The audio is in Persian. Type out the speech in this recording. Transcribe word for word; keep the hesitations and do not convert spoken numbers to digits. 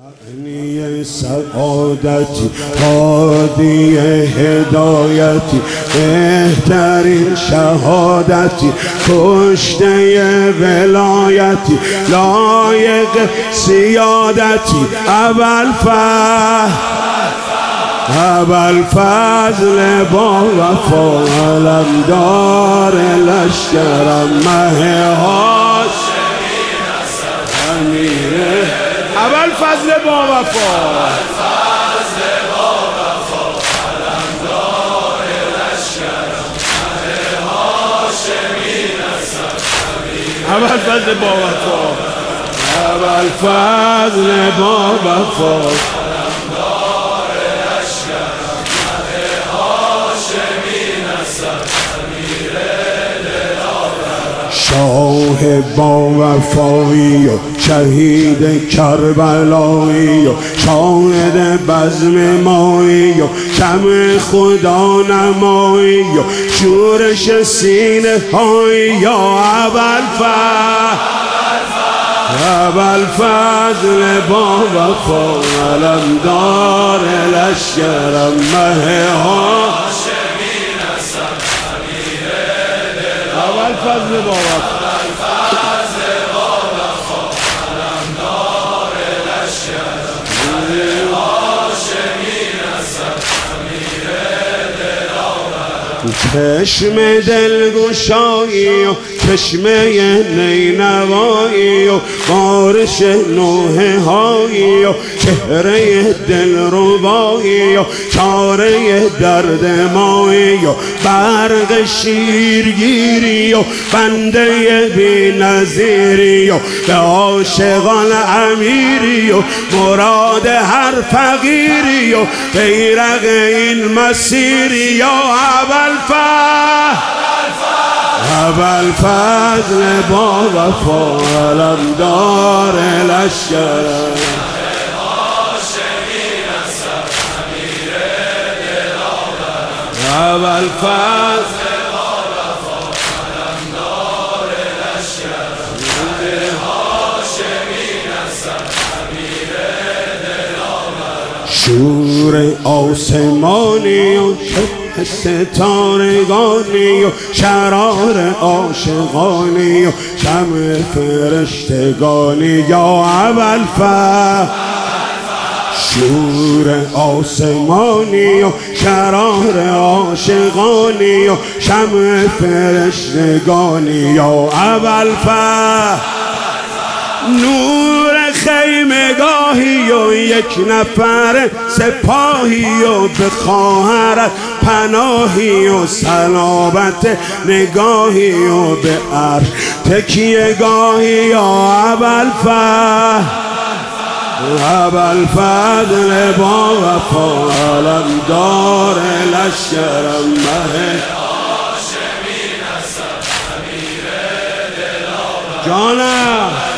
معنی سعادتی، هادی هدایتی، بهترین شهادتی، کشته ولایتی، لایق سیادتی، ابوالفضل ابوالفضل با وفا، علمدار لشکرم، مه هاشمی نسب امیره. ابوالفضل با وفا، ابوالفضل با وفا، علمدار لشکرم، مه هاشمی نسب امیره. ابوالفضل با وفا، ابوالفضل با وفا، شاه با وفایی و شهید کربلایی و شاهد بزم مایی و شمع خدا نمایی و شورش سینه هایی، یا ابوالفضل ابوالفضل با وفا، علمدار لشکرم، مه هاشمی نسب امیره. ابوالفضل با وفا، ابوالفضل با وفا، علمدار لشکرم، مه هاشمی نسب امیره. چشم دلگشایی و چشمه نینوایی و بارش نوحه هایی و چهره دلربایی و چاره درد مایی و برق شیرگیری و بنده بی نظیری و به عاشقان امیری و مراد هر فقیری و بیرق این مسیری، یا ابوالفضل ابوالفضل با وفا، علمدار لشکرم، مه هاشمی نسب امیره. ابوالفضل با وفا، علمدار لشکرم، مه هاشمی نسب امیره. شور آسمانی و ستارگانی و شرار عاشقانی و شمع فرشتگانی، یا ابوالفضل شور آسمانی و شرار عاشقانی و شمع فرشتگانی، یا ابوالفضل نور خیمگاهی و یک نفر سپاهی و به خواهرت پناهی و صلابت نگاهی و به عرش تکیه گاهی، یا ابوالفضل ابوالفضل با وفا، علمدار لشکرم، مه هاشمی نسب امیره. جانم.